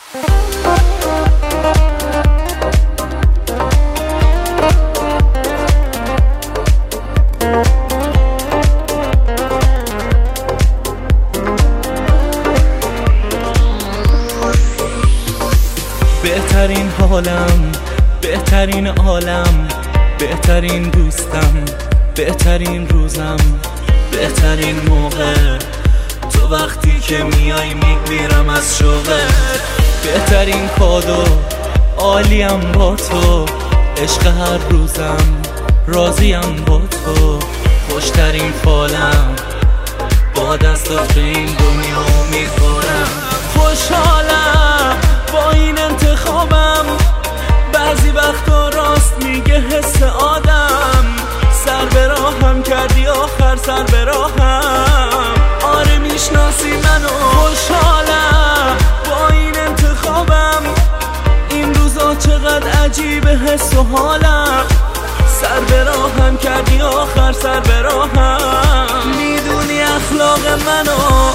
بهترین حالم، بهترین عالم، بهترین دوستم، بهترین روزم، بهترین موقع تو وقتی که میای میمیرم از شوقت. بهترین کادو عالیم با تو، عشق هر روزم راضیم با تو. خوشترین فالم با دستات به این دنیا میخورم. خوشحالم با این انتخابم، بعضی وقتا راست میگه حس آدم. سر به راهم کردی آخر سر به راهم، آره میشناسی منو. خوشحالم با این انتخابم، این روزا چقدر عجیبه حس و حالم. سر به راهم کردی آخر سر به راهم، میدونی اخلاق منو.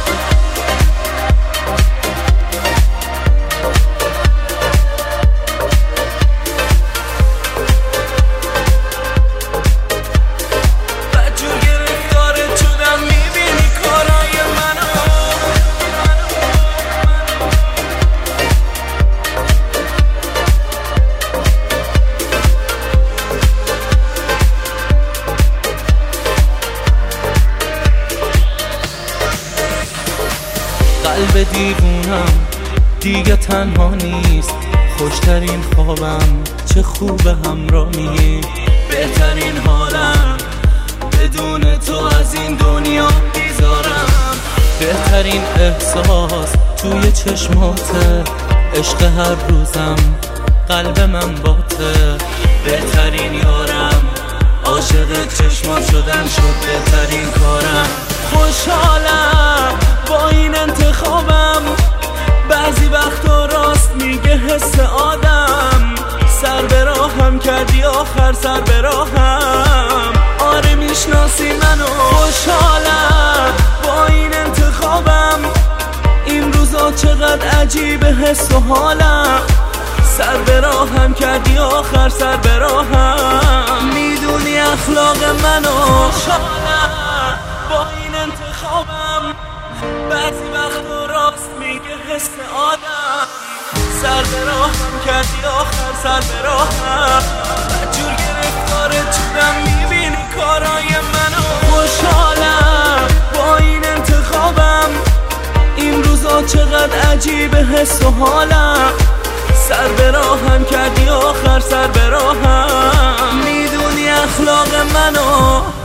قلب دیوونم دیگه تنها نیست، خوشترین خوابم چه خوب همراهی. بهترین حالم بدون تو از این دنیا بیزارم. بهترین احساس توی چشماته، عشق هر روزم قلب من باته. بهترین یارم عاشق چشمات شدن شد بهترین کارم. خوشحالم با این انتخابم، بعضی وقتا راست میگه حس آدم. سر به راهم کردی آخر سر به راهم، آره میشناسی منو. خوشحالم با این انتخابم، این روزا چقدر عجیبه حس و حالم. سر به راهم کردی آخر سر به راهم، میدونی اخلاق منو. خوشحالم با این انتخابم، بعضی وقتا راست میگه حس آدم. سر به راهم کردی آخر سر به راهم، بدجور گرفتارت شدم میبینی کارای منو. خوشحالم با این انتخابم، این روزا چقدر عجیبه حس و حالم. سر به راهم کردی آخر سر به راهم، میدونی اخلاق منو.